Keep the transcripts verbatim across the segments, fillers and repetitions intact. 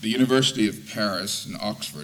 The University of Paris and Oxford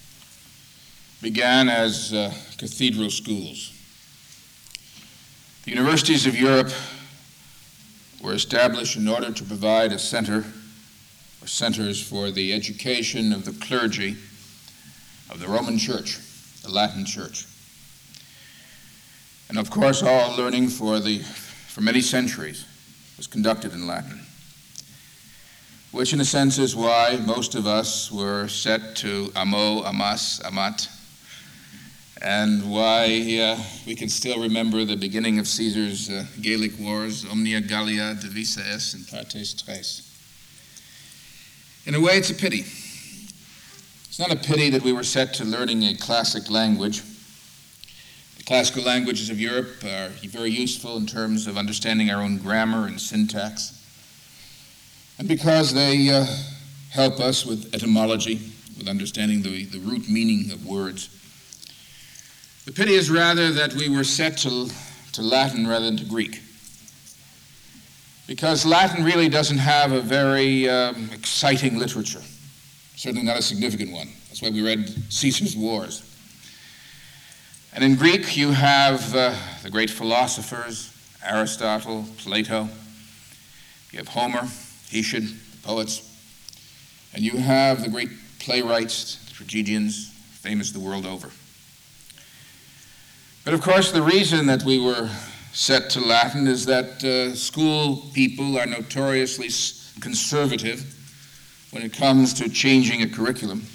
began as uh, cathedral schools. The universities of Europe were established in order to provide a center or centers for the education of the clergy of the Roman Church, the Latin Church. And of course, all learning for the for many centuries was conducted in Latin, which in a sense is why most of us were set to amo, amas, amat, and why uh, we can still remember the beginning of Caesar's uh, Gallic Wars, omnia Gallia divisa est in partes tres. In a way, it's a pity. It's not a pity that we were set to learning a classic language. The classical languages of Europe are very useful in terms of understanding our own grammar and syntax, and because they uh, help us with etymology, with understanding the, the root meaning of words. The pity is rather that we were set to, to Latin rather than to Greek, because Latin really doesn't have a very um, exciting literature, certainly not a significant one. That's why we read Caesar's Wars. And in Greek you have uh, the great philosophers, Aristotle, Plato, you have Homer, Hesiod, the poets, and you have the great playwrights, the tragedians, famous the world over. But of course, the reason that we were set to Latin is that uh, school people are notoriously conservative when it comes to changing a curriculum.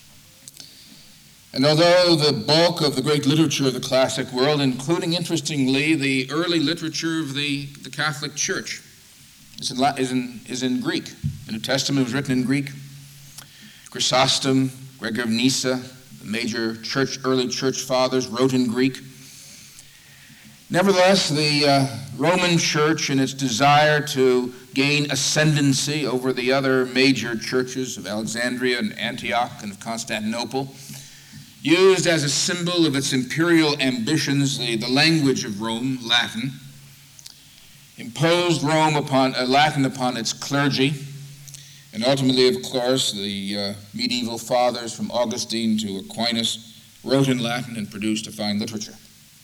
And although the bulk of the great literature of the classic world, including, interestingly, the early literature of the, the Catholic Church, is in, is, in, is in Greek. The New Testament was written in Greek. Chrysostom, Gregor of Nyssa, the major church, early church fathers wrote in Greek. Nevertheless, the uh, Roman Church, in its desire to gain ascendancy over the other major churches of Alexandria and Antioch and of Constantinople, used as a symbol of its imperial ambitions the, the language of Rome, Latin, imposed Rome upon uh, Latin upon its clergy, and ultimately, of course, the uh, medieval fathers from Augustine to Aquinas wrote in Latin and produced a fine literature.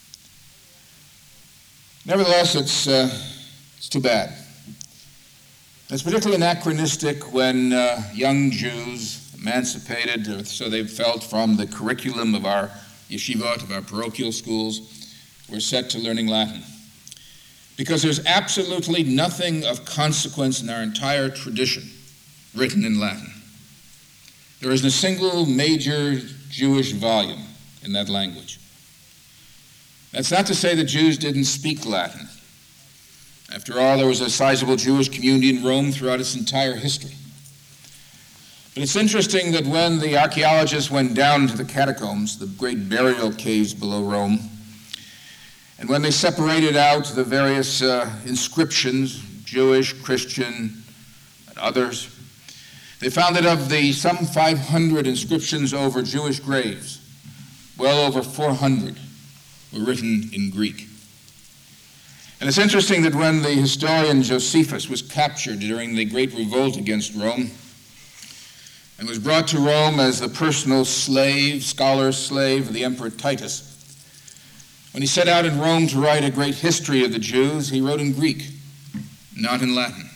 Nevertheless, it's, uh, it's too bad. It's particularly anachronistic when uh, young Jews, emancipated, so they felt, from the curriculum of our yeshivot, of our parochial schools, were set to learning Latin. Because there's absolutely nothing of consequence in our entire tradition written in Latin. There isn't a single major Jewish volume in that language. That's not to say that Jews didn't speak Latin. After all, there was a sizable Jewish community in Rome throughout its entire history. But it's interesting that when the archaeologists went down into the catacombs, the great burial caves below Rome, and when they separated out the various uh, inscriptions, Jewish, Christian, and others, they found that of the some five hundred inscriptions over Jewish graves, well over four hundred were written in Greek. And it's interesting that when the historian Josephus was captured during the Great Revolt against Rome and was brought to Rome as the personal slave, scholar slave of the Emperor Titus, when he set out in Rome to write a great history of the Jews, he wrote in Greek, not in Latin.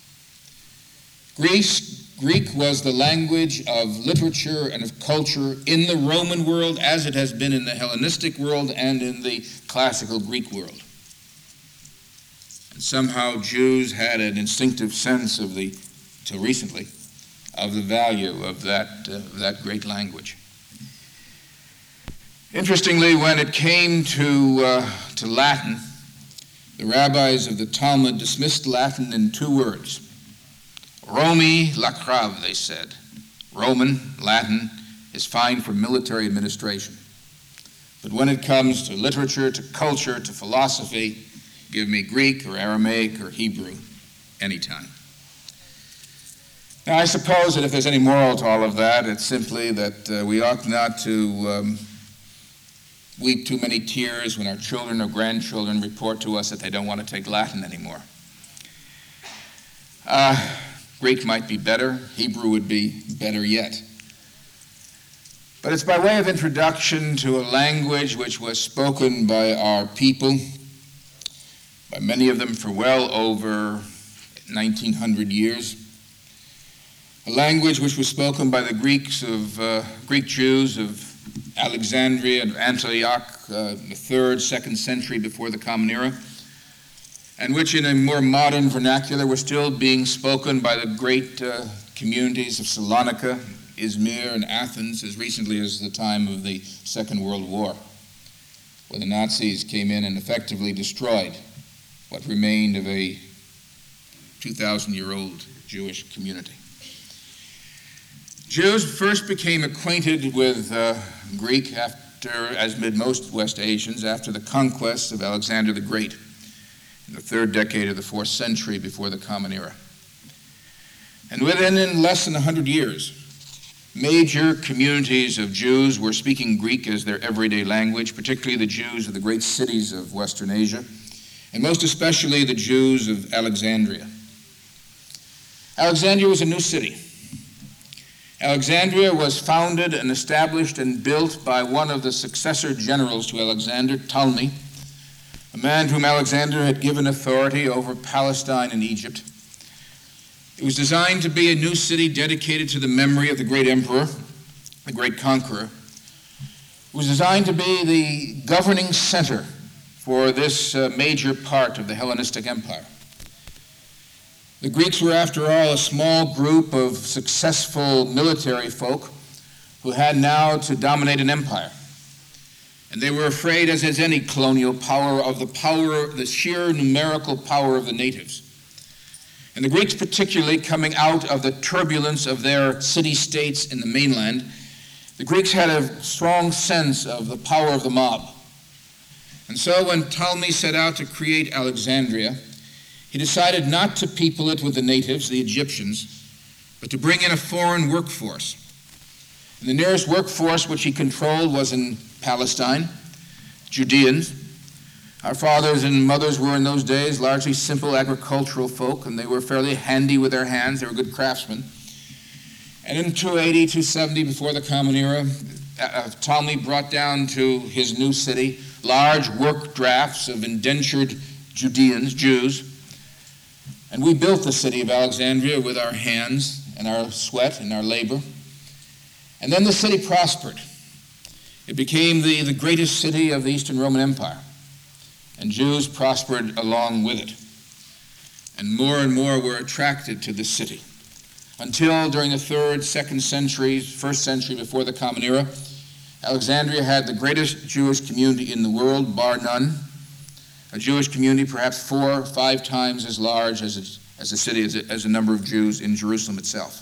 Greece, Greek was the language of literature and of culture in the Roman world as it has been in the Hellenistic world and in the classical Greek world. And somehow Jews had an instinctive sense of the, till recently, of the value of that, uh, that great language. Interestingly, when it came to, uh, to Latin, the rabbis of the Talmud dismissed Latin in two words. Romi lacrave, they said. Roman, Latin, is fine for military administration. But when it comes to literature, to culture, to philosophy, give me Greek or Aramaic or Hebrew anytime. Now, I suppose that if there's any moral to all of that, it's simply that uh, we ought not to um, weep too many tears when our children or grandchildren report to us that they don't want to take Latin anymore. Uh, Greek might be better, Hebrew would be better yet. But it's by way of introduction to a language which was spoken by our people, by many of them for well over nineteen hundred years, a language which was spoken by the Greeks of uh, Greek Jews of Alexandria and Antioch, uh, the third, second century before the Common Era, and which in a more modern vernacular was still being spoken by the great uh, communities of Salonika, Izmir, and Athens as recently as the time of the Second World War, where the Nazis came in and effectively destroyed what remained of a two thousand year old Jewish community. Jews first became acquainted with uh, Greek after, as did most West Asians, after the conquests of Alexander the Great in the third decade of the fourth century before the Common Era. And within in less than one hundred years, major communities of Jews were speaking Greek as their everyday language, particularly the Jews of the great cities of Western Asia, and most especially the Jews of Alexandria. Alexandria was a new city. Alexandria was founded and established and built by one of the successor generals to Alexander, Ptolemy, a man to whom Alexander had given authority over Palestine and Egypt. It was designed to be a new city dedicated to the memory of the great emperor, the great conqueror. It was designed to be the governing center for this uh, major part of the Hellenistic Empire. The Greeks were, after all, a small group of successful military folk who had now to dominate an empire. And they were afraid, as is any colonial power, of the power, the sheer numerical power of the natives. And the Greeks, particularly coming out of the turbulence of their city-states in the mainland, the Greeks had a strong sense of the power of the mob. And so when Ptolemy set out to create Alexandria, he decided not to people it with the natives, the Egyptians, but to bring in a foreign workforce. And the nearest workforce which he controlled was in Palestine, Judeans. Our fathers and mothers were in those days largely simple agricultural folk, and they were fairly handy with their hands. They were good craftsmen. And in two eighty, two seventy, before the Common Era, uh, Ptolemy brought down to his new city large work drafts of indentured Judeans, Jews. And we built the city of Alexandria with our hands and our sweat and our labor. And then the city prospered. It became the, the greatest city of the Eastern Roman Empire. And Jews prospered along with it. And more and more were attracted to the city. Until during the third, second centuries, first century before the Common Era, Alexandria had the greatest Jewish community in the world, bar none. A Jewish community perhaps four or five times as large as a, as a city, as a, as a number of Jews in Jerusalem itself.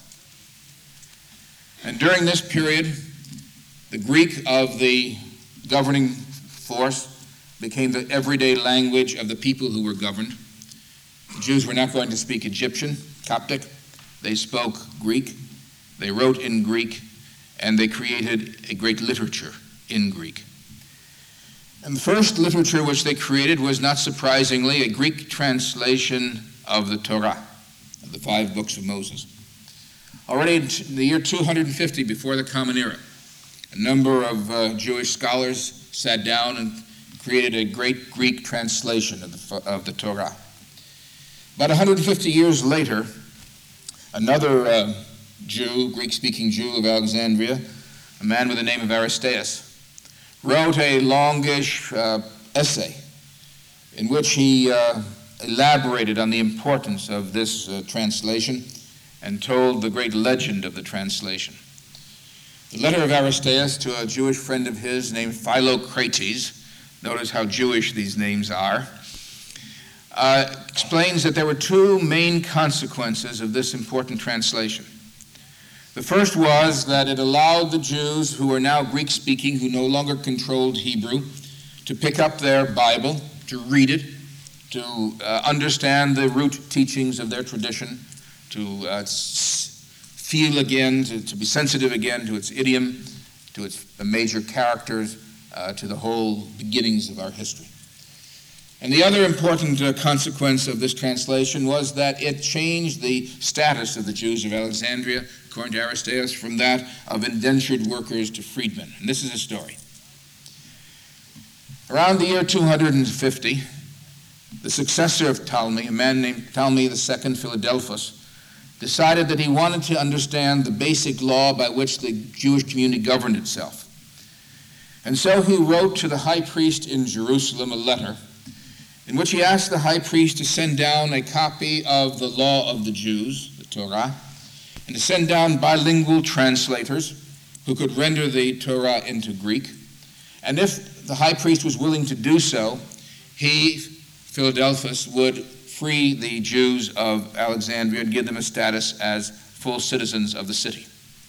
And during this period, the Greek of the governing force became the everyday language of the people who were governed. The Jews were not going to speak Egyptian, Coptic. They spoke Greek. They wrote in Greek, and they created a great literature in Greek. And the first literature which they created was, not surprisingly, a Greek translation of the Torah, of the five books of Moses. Already in the year two hundred fifty before the Common Era, a number of uh, Jewish scholars sat down and created a great Greek translation of the, of the Torah. About one hundred fifty years later, another uh, Jew, Greek-speaking Jew of Alexandria, a man with the name of Aristeas, wrote a longish uh, essay in which he uh, elaborated on the importance of this uh, translation and told the great legend of the translation. The letter of Aristeas to a Jewish friend of his named Philocrates, notice how Jewish these names are, uh, explains that there were two main consequences of this important translation. The first was that it allowed the Jews who were now Greek-speaking, who no longer controlled Hebrew, to pick up their Bible, to read it, to uh, understand the root teachings of their tradition, to uh, feel again, to, to be sensitive again to its idiom, to its major characters, uh, to the whole beginnings of our history. And the other important uh, consequence of this translation was that it changed the status of the Jews of Alexandria, according to Aristeas, from that of indentured workers to freedmen. And this is a story. Around the year two hundred fifty, the successor of Ptolemy, a man named Ptolemy the Second Philadelphus, decided that he wanted to understand the basic law by which the Jewish community governed itself. And so he wrote to the high priest in Jerusalem a letter in which he asked the high priest to send down a copy of the law of the Jews, the Torah, and to send down bilingual translators who could render the Torah into Greek. And if the high priest was willing to do so, he, Philadelphus, would free the Jews of Alexandria and give them a status as full citizens of the city.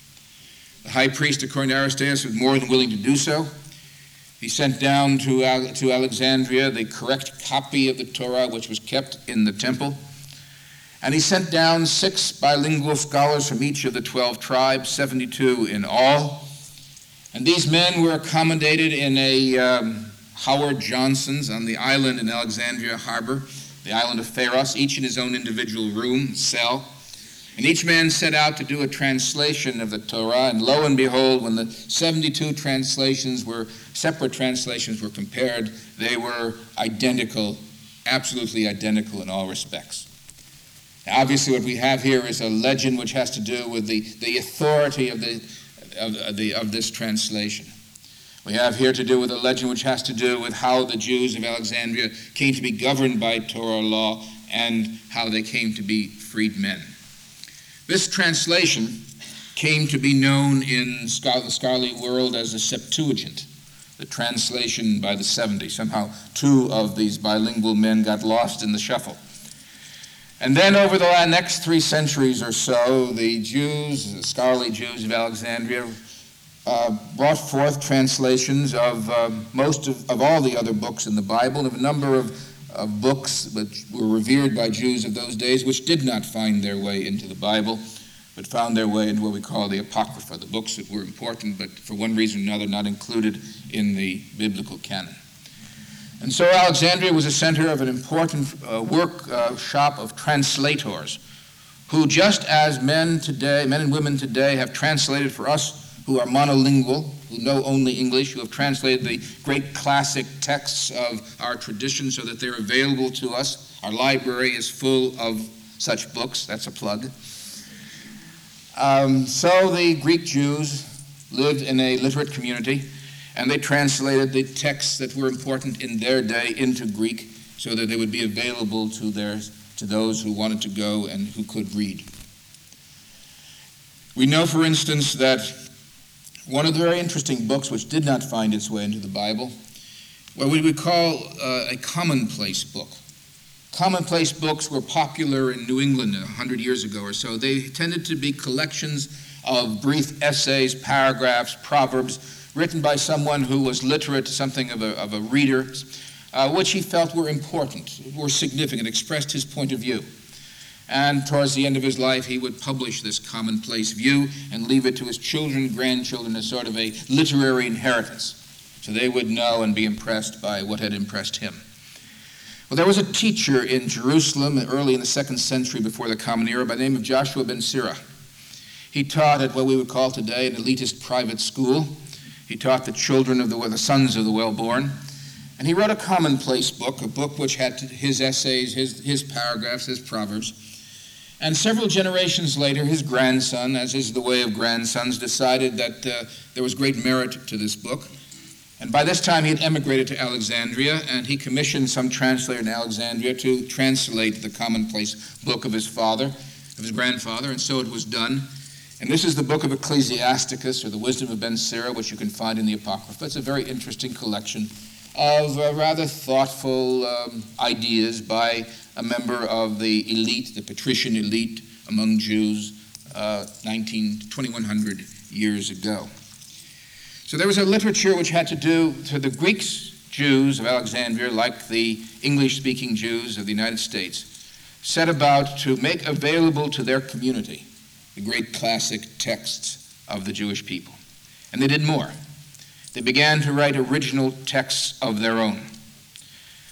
The high priest, according to Aristeas, was more than willing to do so. He sent down to, Al- to Alexandria the correct copy of the Torah, which was kept in the temple. And he sent down six bilingual scholars from each of the twelve tribes, seventy-two in all. And these men were accommodated in a um, Howard Johnson's on the island in Alexandria Harbor, the island of Pharos, each in his own individual room, cell. And each man set out to do a translation of the Torah, and lo and behold, when the seventy-two translations were, separate translations were compared, they were identical, absolutely identical in all respects. Now, obviously what we have here is a legend which has to do with the, the authority of, the, of, the, of this translation. We have here to do with a legend which has to do with how the Jews of Alexandria came to be governed by Torah law and how they came to be freed men. This translation came to be known in the scholarly world as the Septuagint, the translation by the seventy. Somehow two of these bilingual men got lost in the shuffle. And then over the next three centuries or so, the Jews, the scholarly Jews of Alexandria, uh, brought forth translations of uh, most of, of all the other books in the Bible, of a number of of books which were revered by Jews of those days, which did not find their way into the Bible, but found their way into what we call the Apocrypha, the books that were important, but for one reason or another not included in the biblical canon. And so Alexandria was a center of an important uh, workshop uh, of translators, who just as men today, men and women today, have translated for us who are monolingual, who know only English, who have translated the great classic texts of our tradition so that they're available to us. Our library is full of such books. That's a plug. Um, so the Greek Jews lived in a literate community, and they translated the texts that were important in their day into Greek so that they would be available to, their, to those who wanted to go and who could read. We know, for instance, that one of the very interesting books which did not find its way into the Bible, what we would call uh, a commonplace book. Commonplace books were popular in New England a hundred years ago or so. They tended to be collections of brief essays, paragraphs, proverbs, written by someone who was literate, something of a, of a reader, uh, which he felt were important, were significant, expressed his point of view. And towards the end of his life, he would publish this commonplace view and leave it to his children, grandchildren, as sort of a literary inheritance, so they would know and be impressed by what had impressed him. Well, there was a teacher in Jerusalem early in the second century before the Common Era by the name of Joshua ben Sirah. He taught at what we would call today an elitist private school. He taught the children of the, the sons of the well-born. And he wrote a commonplace book, a book which had his essays, his, his paragraphs, his proverbs. And several generations later, his grandson, as is the way of grandsons, decided that uh, there was great merit to this book. And by this time, he had emigrated to Alexandria, and he commissioned some translator in Alexandria to translate the commonplace book of his father, of his grandfather, and so it was done. And this is the book of Ecclesiasticus, or the Wisdom of Ben Sirah, which you can find in the Apocrypha. It's a very interesting collection of uh, rather thoughtful um, ideas by a member of the elite, the patrician elite among Jews, uh, nineteen, twenty-one hundred years ago. So there was a literature which had to do to the Greek Jews of Alexandria, like the English-speaking Jews of the United States, set about to make available to their community the great classic texts of the Jewish people. And they did more. They began to write original texts of their own.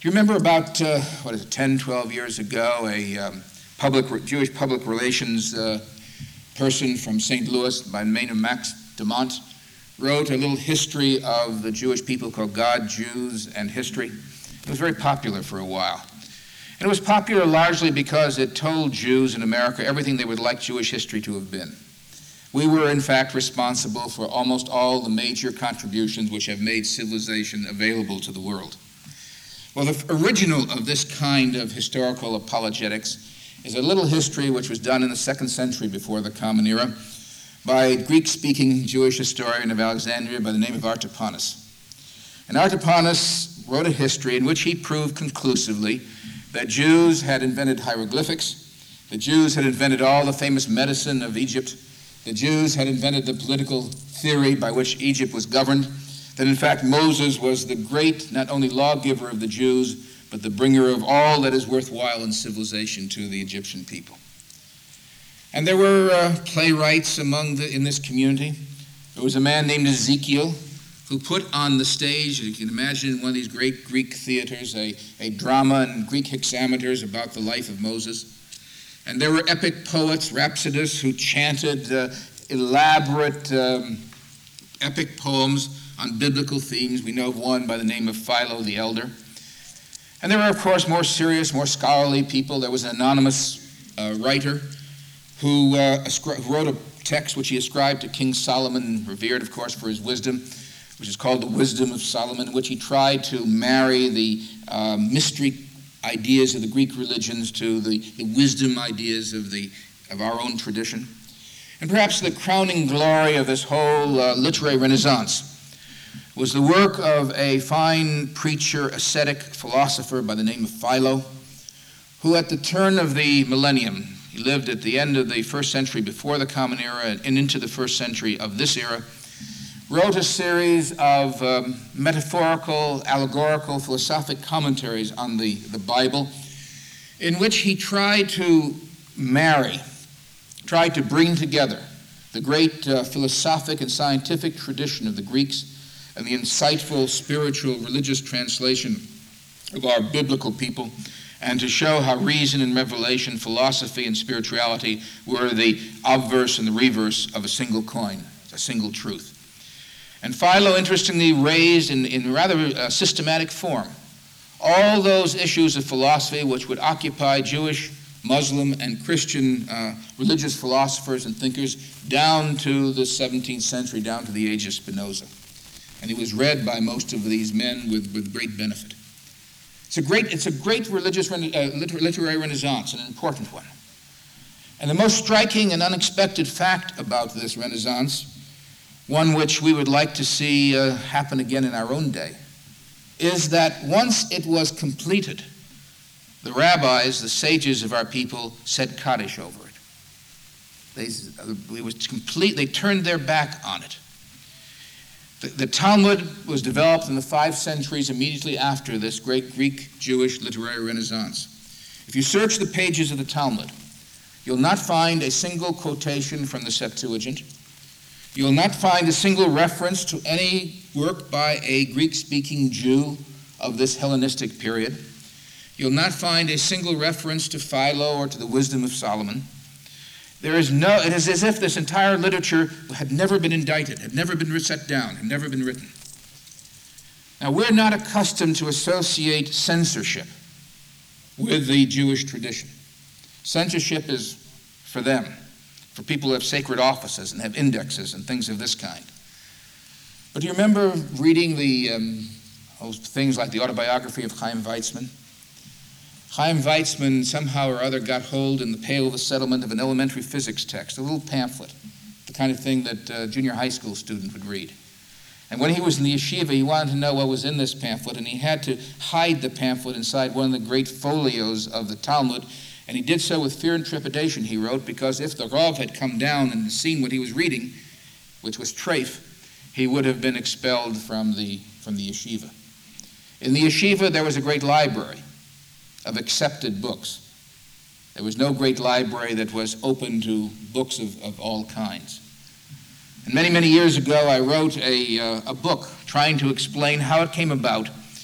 Do you remember about, uh, what is it, ten, twelve years ago, a um, public Jewish public relations uh, person from Saint Louis by the name of Max DeMont wrote a little history of the Jewish people called God, Jews, and History. It was very popular for a while. And it was popular largely because it told Jews in America everything they would like Jewish history to have been. We were, in fact, responsible for almost all the major contributions which have made civilization available to the world. Well, the original of this kind of historical apologetics is a little history which was done in the second century before the Common Era by a Greek-speaking Jewish historian of Alexandria by the name of Artapanus. And Artapanus wrote a history in which he proved conclusively that Jews had invented hieroglyphics, the Jews had invented all the famous medicine of Egypt, the Jews had invented the political theory by which Egypt was governed, that in fact Moses was the great, not only lawgiver of the Jews, but the bringer of all that is worthwhile in civilization to the Egyptian people. And there were uh, playwrights among the, in this community. There was a man named Ezekiel who put on the stage, you can imagine in one of these great Greek theaters, a, a drama in Greek hexameters about the life of Moses. And there were epic poets, rhapsodists, who chanted uh, elaborate um, epic poems on biblical themes. We know of one by the name of Philo the Elder. And there were, of course, more serious, more scholarly people. There was an anonymous uh, writer who uh, ascri- wrote a text which he ascribed to King Solomon, revered, of course, for his wisdom, which is called The Wisdom of Solomon, in which he tried to marry the uh, mystery ideas of the Greek religions to the, the wisdom ideas of, the, of our own tradition. And perhaps the crowning glory of this whole uh, literary renaissance was the work of a fine preacher, ascetic philosopher by the name of Philo, who at the turn of the millennium, he lived at the end of the first century before the Common Era and into the first century of this era, wrote a series of um, metaphorical, allegorical, philosophic commentaries on the, the Bible, in which he tried to marry, tried to bring together the great uh, philosophic and scientific tradition of the Greeks and the insightful spiritual religious translation of our biblical people, and to show how reason and revelation, philosophy and spirituality were the obverse and the reverse of a single coin, a single truth. And Philo, interestingly, raised in, in rather uh, systematic form all those issues of philosophy which would occupy Jewish, Muslim, and Christian uh, religious philosophers and thinkers down to the seventeenth century, down to the age of Spinoza. And he was read by most of these men with, with great benefit. It's a great, it's a great religious, uh, literary renaissance, an important one. And the most striking and unexpected fact about this renaissance, one which we would like to see uh, happen again in our own day, is that once it was completed, the rabbis, the sages of our people, said Kaddish over it. They, it was complete, they turned their back on it. The, the Talmud was developed in the five centuries immediately after this great Greek Jewish literary renaissance. If you search the pages of the Talmud, you'll not find a single quotation from the Septuagint. You'll not find a single reference to any work by a Greek-speaking Jew of this Hellenistic period. You'll not find a single reference to Philo or to the Wisdom of Solomon. There is no, it is as if this entire literature had never been indicted, had never been set down, had never been written. Now, we're not accustomed to associate censorship with the Jewish tradition. Censorship is for them, for people who have sacred offices and have indexes and things of this kind. But do you remember reading the um, things like the autobiography of Chaim Weizmann? Chaim Weizmann somehow or other got hold in the Pale of the Settlement of an elementary physics text, a little pamphlet, the kind of thing that a junior high school student would read. And when he was in the yeshiva, he wanted to know what was in this pamphlet, and he had to hide the pamphlet inside one of the great folios of the Talmud, and he did so with fear and trepidation, he wrote, because if the Rav had come down and seen what he was reading, which was treif, he would have been expelled from the, from the yeshiva. In the yeshiva, there was a great library of accepted books. There was no great library that was open to books of, of all kinds. And many, many years ago, I wrote a, uh, a book trying to explain how it came about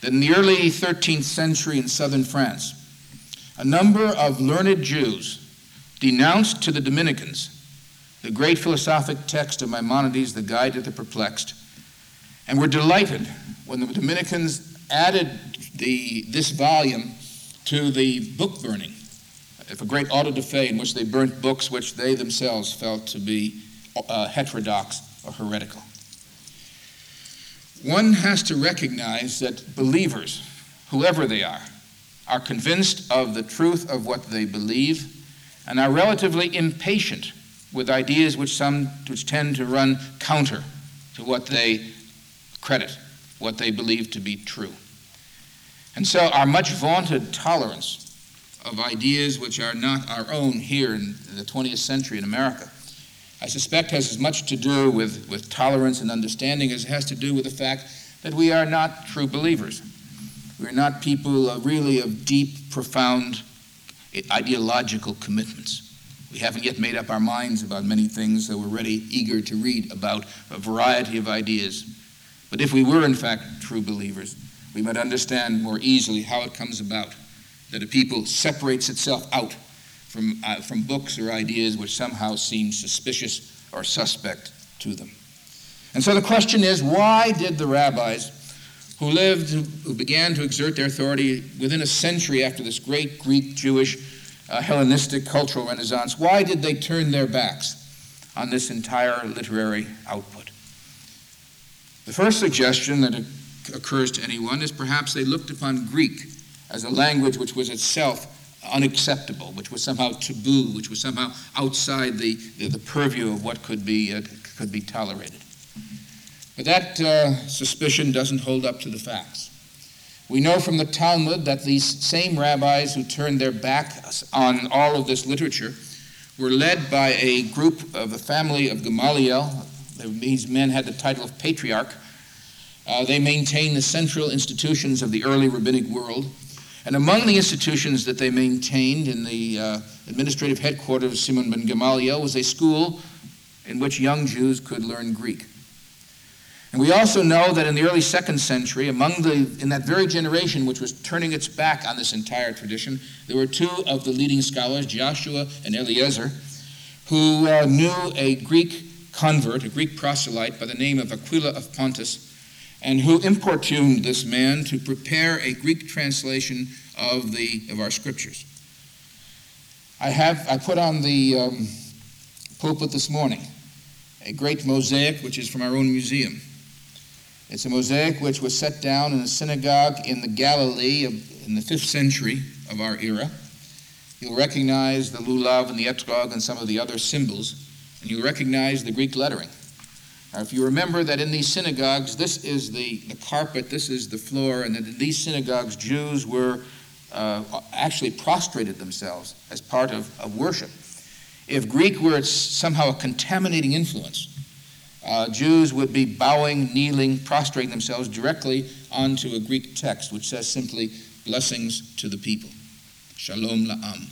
that in the early thirteenth century in southern France, a number of learned Jews denounced to the Dominicans the great philosophic text of Maimonides, The Guide to the Perplexed, and were delighted when the Dominicans added the, this volume to the book burning, of a great auto da fe in which they burnt books which they themselves felt to be uh, heterodox or heretical. One has to recognize that believers, whoever they are, are convinced of the truth of what they believe and are relatively impatient with ideas which some which tend to run counter to what they credit, what they believe to be true. And so our much vaunted tolerance of ideas which are not our own here in the twentieth century in America, I suspect has as much to do with, with tolerance and understanding as it has to do with the fact that we are not true believers. We are not people of really of deep, profound ideological commitments. We haven't yet made up our minds about many things, so we're ready, eager to read about a variety of ideas. But if we were, in fact, true believers, we might understand more easily how it comes about that a people separates itself out from, uh, from books or ideas which somehow seem suspicious or suspect to them. And so the question is, why did the rabbis who lived, who began to exert their authority within a century after this great Greek, Jewish, uh, Hellenistic cultural renaissance, why did they turn their backs on this entire literary output? The first suggestion that occurs to anyone is perhaps they looked upon Greek as a language which was itself unacceptable, which was somehow taboo, which was somehow outside the, the, the purview of what could be, uh, could be tolerated. But that uh, suspicion doesn't hold up to the facts. We know from the Talmud that these same rabbis who turned their back on all of this literature were led by a group of the family of Gamaliel. These men had the title of patriarch. Uh, they maintained the central institutions of the early rabbinic world. And among the institutions that they maintained in the uh, administrative headquarters of Simon ben Gamaliel was a school in which young Jews could learn Greek. And we also know that in the early second century, among the, in that very generation which was turning its back on this entire tradition, there were two of the leading scholars, Joshua and Eliezer, who uh, knew a Greek convert, a Greek proselyte by the name of Aquila of Pontus, and who importuned this man to prepare a Greek translation of the of our scriptures. I have I put on the um, pulpit this morning a great mosaic which is from our own museum. It's a mosaic which was set down in a synagogue in the Galilee of, in the fifth century of our era. You'll recognize the lulav and the etrog and some of the other symbols, and you'll recognize the Greek lettering. Now, if you remember that in these synagogues, this is the, the carpet, this is the floor, and that in these synagogues, Jews were uh, actually prostrated themselves as part of, of worship. If Greek were somehow a contaminating influence, uh, Jews would be bowing, kneeling, prostrating themselves directly onto a Greek text, which says simply, blessings to the people. Shalom la'am.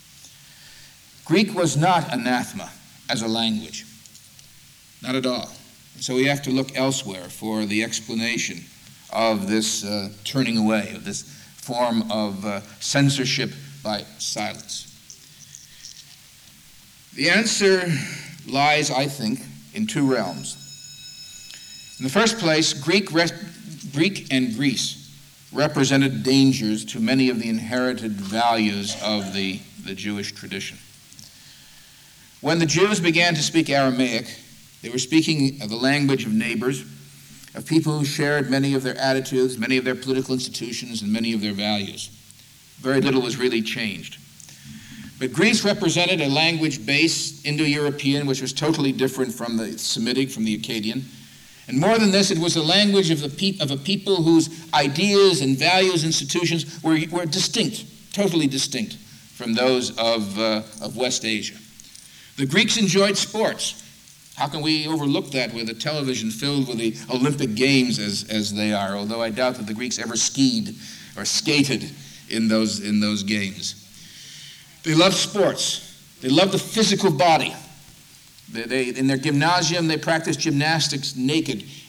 Greek was not anathema as a language. Not at all. So we have to look elsewhere for the explanation of this uh, turning away, of this form of uh, censorship by silence. The answer lies, I think, in two realms. In the first place, Greek, re- Greek and Greece represented dangers to many of the inherited values of the, the Jewish tradition. When the Jews began to speak Aramaic, they were speaking of the language of neighbors, of people who shared many of their attitudes, many of their political institutions, and many of their values. Very little was really changed. But Greece represented a language base, Indo-European, which was totally different from the Semitic, from the Akkadian. And more than this, it was a language of, the pe- of a people whose ideas and values, institutions were, were distinct, totally distinct from those of, uh, of West Asia. The Greeks enjoyed sports. How can we overlook that with a television filled with the Olympic Games as, as they are, although I doubt that the Greeks ever skied or skated in those, in those games. They loved sports. They loved the physical body. They, they, in their gymnasium, they practiced gymnastics naked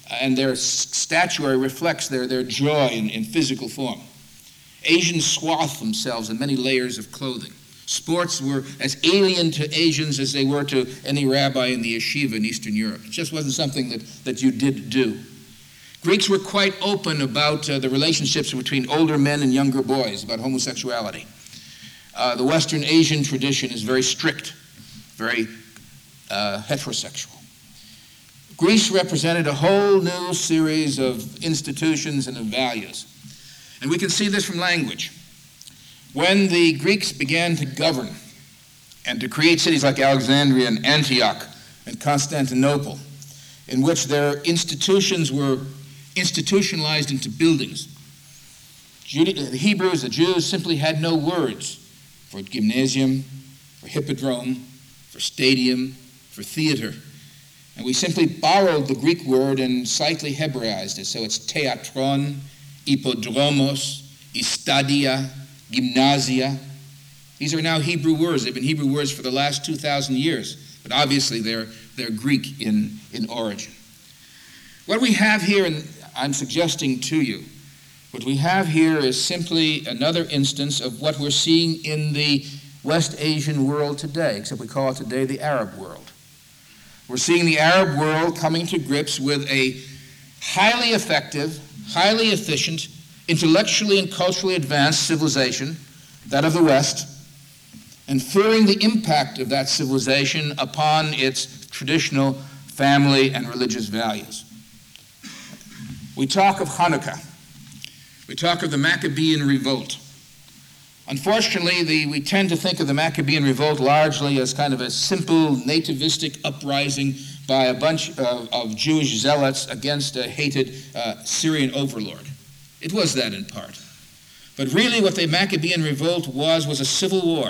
and their statuary reflects their, their joy in, in physical form. Asians swathed themselves in many layers of clothing. Sports were as alien to Asians as they were to any rabbi in the yeshiva in Eastern Europe. It just wasn't something that, that you did do. Greeks were quite open about uh, the relationships between older men and younger boys, about homosexuality. Uh, the Western Asian tradition is very strict, very uh, heterosexual. Greece represented a whole new series of institutions and of values. And we can see this from language. When the Greeks began to govern and to create cities like Alexandria and Antioch and Constantinople, in which their institutions were institutionalized into buildings, Jude- the Hebrews, the Jews, simply had no words for gymnasium, for hippodrome, for stadium, for theater. And we simply borrowed the Greek word and slightly Hebraized it. So it's theatron, hippodromos, istadia, gymnasia. These are now Hebrew words. They've been Hebrew words for the last two thousand years, but obviously they're, they're Greek in, in origin. What we have here, and I'm suggesting to you, what we have here is simply another instance of what we're seeing in the West Asian world today, except we call it today the Arab world. We're seeing the Arab world coming to grips with a highly effective, highly efficient, intellectually and culturally advanced civilization, that of the West, and fearing the impact of that civilization upon its traditional family and religious values. We talk of Hanukkah. We talk of the Maccabean Revolt. Unfortunately, the, we tend to think of the Maccabean Revolt largely as kind of a simple nativistic uprising by a bunch of, of Jewish zealots against a hated uh, Syrian overlord. It was that in part. But really what the Maccabean Revolt was was a civil war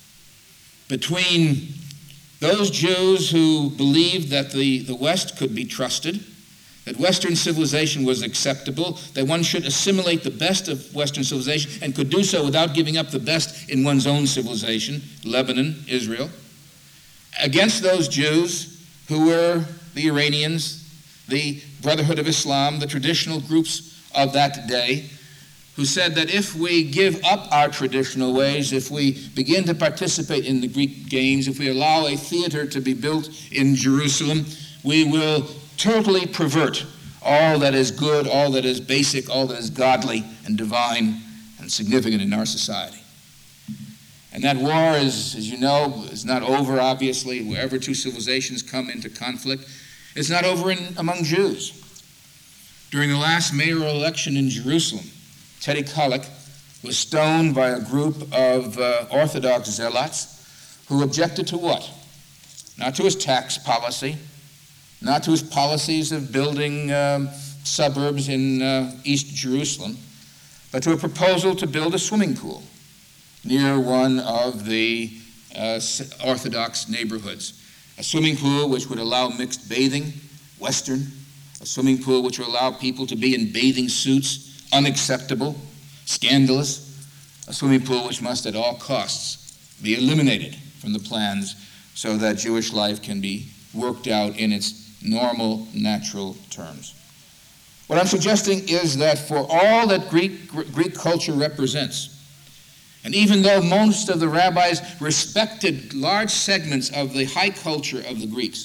between those Jews who believed that the, the West could be trusted, that Western civilization was acceptable, that one should assimilate the best of Western civilization and could do so without giving up the best in one's own civilization, Lebanon, Israel, against those Jews who were the Iranians, the Brotherhood of Islam, the traditional groups of that day, who said that if we give up our traditional ways, if we begin to participate in the Greek games, if we allow a theater to be built in Jerusalem, we will totally pervert all that is good, all that is basic, all that is godly and divine and significant in our society. And that war is, as you know, is not over, obviously. Wherever two civilizations come into conflict, it's not over in, among Jews. During the last mayoral election in Jerusalem, Teddy Kollek was stoned by a group of uh, Orthodox zealots who objected to what? Not to his tax policy, not to his policies of building um, suburbs in uh, East Jerusalem, but to a proposal to build a swimming pool near one of the uh, Orthodox neighborhoods. A swimming pool which would allow mixed bathing, Western, a swimming pool which would allow people to be in bathing suits, unacceptable, scandalous, a swimming pool which must at all costs be eliminated from the plans so that Jewish life can be worked out in its normal, natural terms. What I'm suggesting is that for all that Greek, Greek culture represents, and even though most of the rabbis respected large segments of the high culture of the Greeks,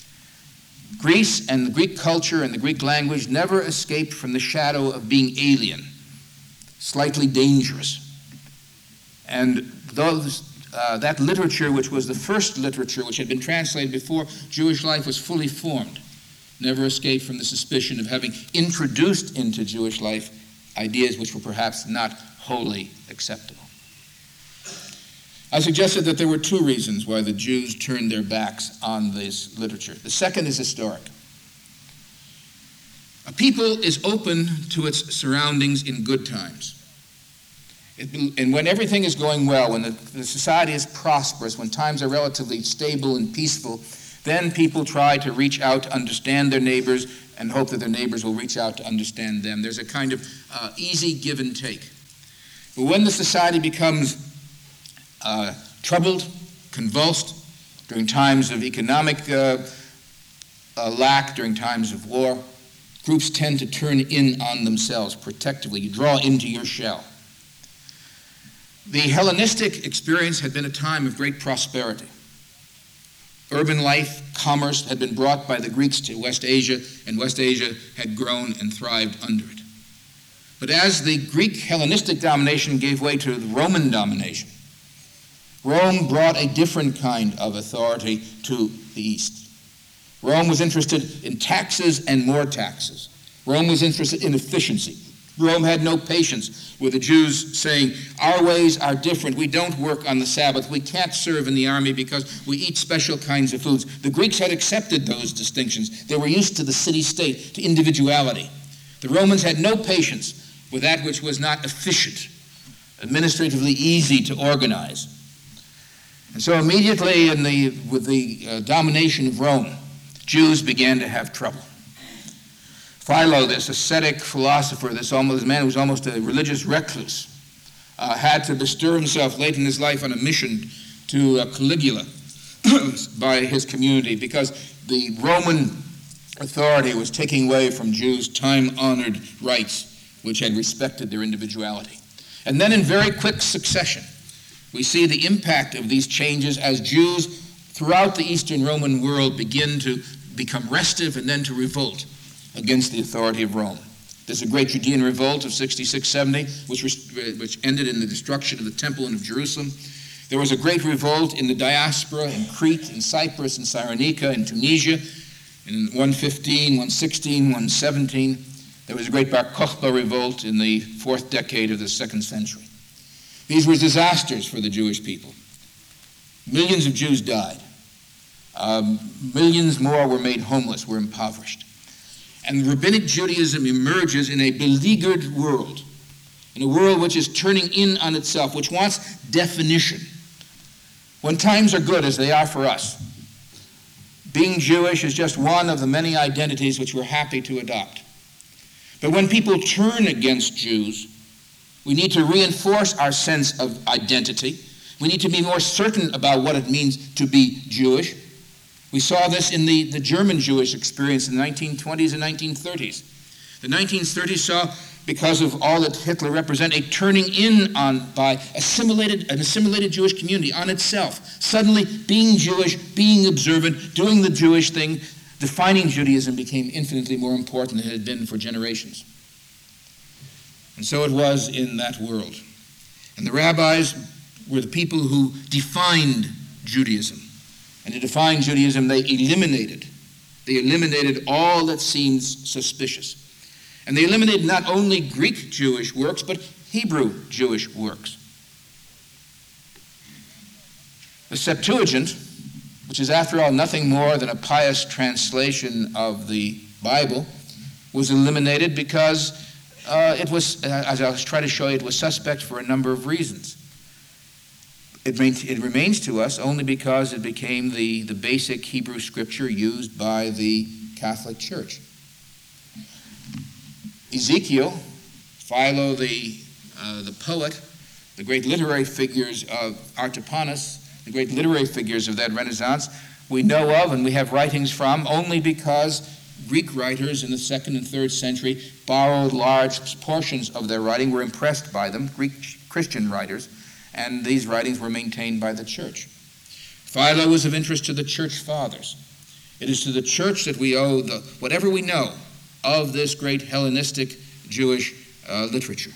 Greece and the Greek culture and the Greek language never escaped from the shadow of being alien, slightly dangerous. And those, uh, that literature, which was the first literature which had been translated before Jewish life was fully formed, never escaped from the suspicion of having introduced into Jewish life ideas which were perhaps not wholly acceptable. I suggested that there were two reasons why the Jews turned their backs on this literature. The second is historic. A people is open to its surroundings in good times. It, and when everything is going well, when the, the society is prosperous, when times are relatively stable and peaceful, then people try to reach out to understand their neighbors and hope that their neighbors will reach out to understand them. There's a kind of uh, easy give and take. But when the society becomes Uh, troubled, convulsed, during times of economic uh, uh, lack, during times of war, groups tend to turn in on themselves protectively. You draw into your shell. The Hellenistic experience had been a time of great prosperity. Urban life, commerce had been brought by the Greeks to West Asia, and West Asia had grown and thrived under it. But as the Greek Hellenistic domination gave way to the Roman domination, Rome brought a different kind of authority to the East. Rome was interested in taxes and more taxes. Rome was interested in efficiency. Rome had no patience with the Jews saying, our ways are different. We don't work on the Sabbath. We can't serve in the army because we eat special kinds of foods. The Greeks had accepted those distinctions. They were used to the city-state, to individuality. The Romans had no patience with that which was not efficient, administratively easy to organize. And so immediately in the, with the uh, domination of Rome, Jews began to have trouble. Philo, this ascetic philosopher, this, almost, this man who was almost a religious recluse, uh, had to bestir himself late in his life on a mission to uh, Caligula by his community because the Roman authority was taking away from Jews time-honored rights which had respected their individuality. And then in very quick succession, we see the impact of these changes as Jews throughout the Eastern Roman world begin to become restive and then to revolt against the authority of Rome. There's a great Judean revolt of sixty-six seventy, which, was, which ended in the destruction of the temple and of Jerusalem. There was a great revolt in the diaspora in Crete, in Cyprus, in Cyrenaica, in Tunisia, in one fifteen, one sixteen, one seventeen. There was a great Bar Kokhba revolt in the fourth decade of the second century. These were disasters for the Jewish people. Millions of Jews died. Um, millions more were made homeless, were impoverished. And Rabbinic Judaism emerges in a beleaguered world, in a world which is turning in on itself, which wants definition. When times are good, as they are for us, being Jewish is just one of the many identities which we're happy to adopt. But when people turn against Jews, we need to reinforce our sense of identity. We need to be more certain about what it means to be Jewish. We saw this in the, the German Jewish experience in the nineteen twenties and nineteen thirties. The nineteen thirties saw, because of all that Hitler represented, a turning in on by assimilated, an assimilated Jewish community on itself. Suddenly, being Jewish, being observant, doing the Jewish thing, defining Judaism became infinitely more important than it had been for generations. And so it was in that world. And the rabbis were the people who defined Judaism. And to define Judaism, they eliminated. They eliminated all that seems suspicious. And they eliminated not only Greek Jewish works, but Hebrew Jewish works. The Septuagint, which is after all nothing more than a pious translation of the Bible, was eliminated because uh, it was, uh, as I'll try to show you, it was suspect for a number of reasons. It, it remains to us only because it became the, the basic Hebrew scripture used by the Catholic Church. Ezekiel, Philo the, uh, the poet, the great literary figures of Artapanus, the great literary figures of that Renaissance, we know of and we have writings from only because Greek writers in the second and third century borrowed large portions of their writing, were impressed by them, Greek Christian writers, and these writings were maintained by the church. Philo was of interest to the church fathers. It is to the church that we owe the, whatever we know of this great Hellenistic Jewish uh, literature.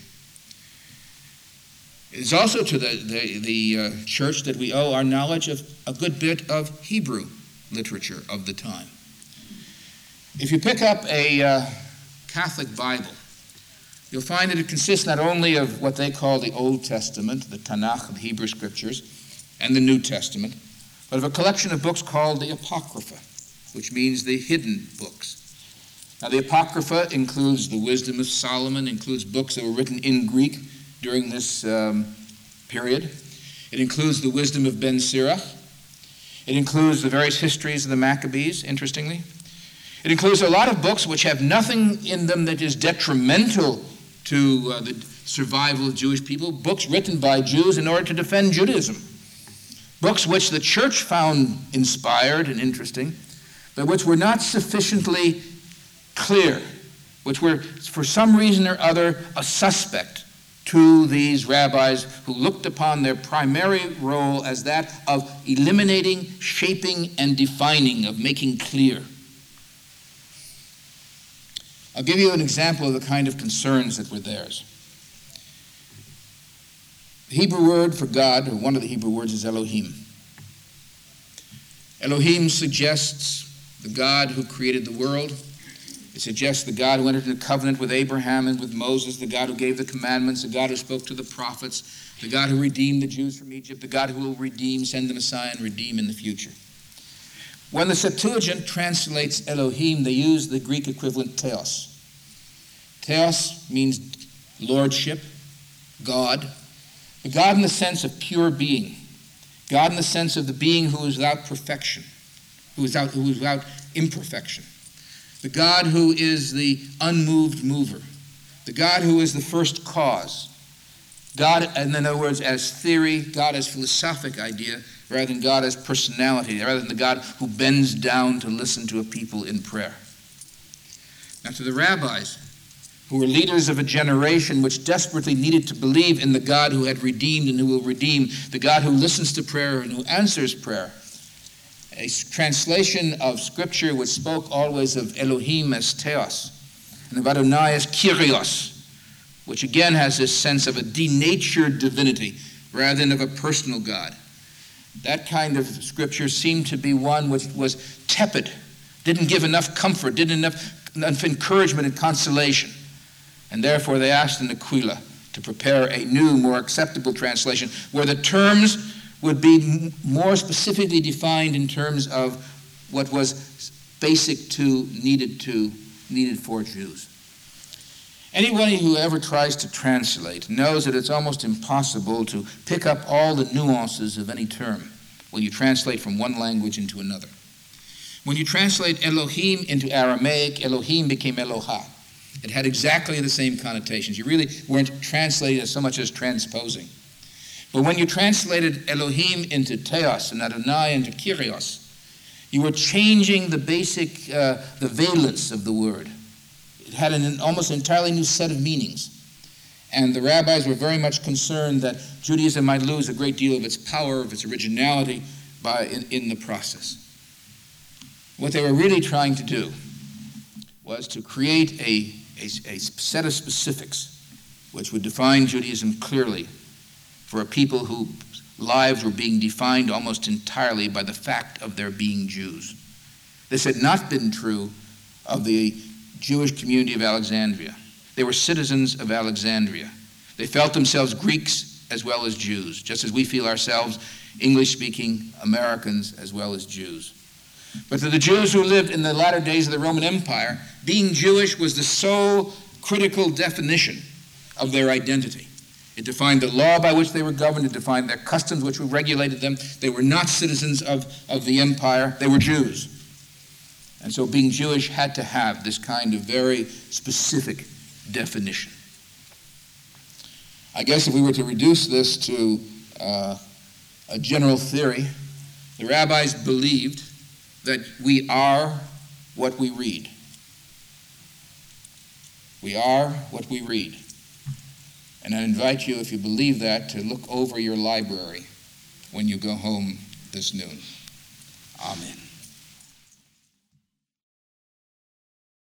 It is also to the, the, the uh, church that we owe our knowledge of a good bit of Hebrew literature of the time. If you pick up a uh, Catholic Bible, you'll find that it consists not only of what they call the Old Testament, the Tanakh, the Hebrew Scriptures, and the New Testament, but of a collection of books called the Apocrypha, which means the hidden books. Now, the Apocrypha includes the Wisdom of Solomon, includes books that were written in Greek during this um, period. It includes the Wisdom of Ben Sirach. It includes the various histories of the Maccabees, interestingly. It includes a lot of books which have nothing in them that is detrimental to uh, the survival of Jewish people, books written by Jews in order to defend Judaism, books which the church found inspired and interesting, but which were not sufficiently clear which were, for some reason or other, a suspect to these rabbis who looked upon their primary role as that of eliminating, shaping, and defining, of making clear. I'll give you an example of the kind of concerns that were theirs. The Hebrew word for God, or one of the Hebrew words, is Elohim. Elohim suggests the God who created the world. It suggests the God who entered into covenant with Abraham and with Moses, the God who gave the commandments, the God who spoke to the prophets, the God who redeemed the Jews from Egypt, the God who will redeem, send the Messiah, and redeem in the future. When the Septuagint translates Elohim, they use the Greek equivalent theos. Theos means lordship, God, but God in the sense of pure being, God in the sense of the being who is without perfection, who is without, who is without imperfection. The God who is the unmoved mover. The God who is the first cause. God, in other words, as theory, God as philosophic idea, rather than God as personality, rather than the God who bends down to listen to a people in prayer. Now, to the rabbis, who were leaders of a generation which desperately needed to believe in the God who had redeemed and who will redeem, the God who listens to prayer and who answers prayer, a translation of Scripture which spoke always of Elohim as Theos and of Adonai as Kyrios, which again has this sense of a denatured divinity rather than of a personal God. That kind of Scripture seemed to be one which was tepid, didn't give enough comfort, didn't enough, enough encouragement and consolation. And therefore they asked an Aquila to prepare a new, more acceptable translation where the terms would be more specifically defined in terms of what was basic to, needed to, needed for Jews. Anybody who ever tries to translate knows that it's almost impossible to pick up all the nuances of any term when you translate from one language into another. When you translate Elohim into Aramaic, Elohim became Elohah. It had exactly the same connotations. You really weren't translating it so much as transposing. But when you translated Elohim into Theos and Adonai into Kyrios, you were changing the basic, uh, the valence of the word. It had an almost entirely new set of meanings. And the rabbis were very much concerned that Judaism might lose a great deal of its power, of its originality by, in, in the process. What they were really trying to do was to create a, a, a set of specifics which would define Judaism clearly for a people whose lives were being defined almost entirely by the fact of their being Jews. This had not been true of the Jewish community of Alexandria. They were citizens of Alexandria. They felt themselves Greeks as well as Jews, just as we feel ourselves English-speaking Americans as well as Jews. But to the Jews who lived in the latter days of the Roman Empire, being Jewish was the sole critical definition of their identity. It defined the law by which they were governed. It defined their customs which regulated them. They were not citizens of, of the empire. They were Jews. And so being Jewish had to have this kind of very specific definition. I guess if we were to reduce this to uh, a general theory, the rabbis believed that we are what we read. We are what we read. And I invite you, if you believe that, to look over your library when you go home this noon. Amen.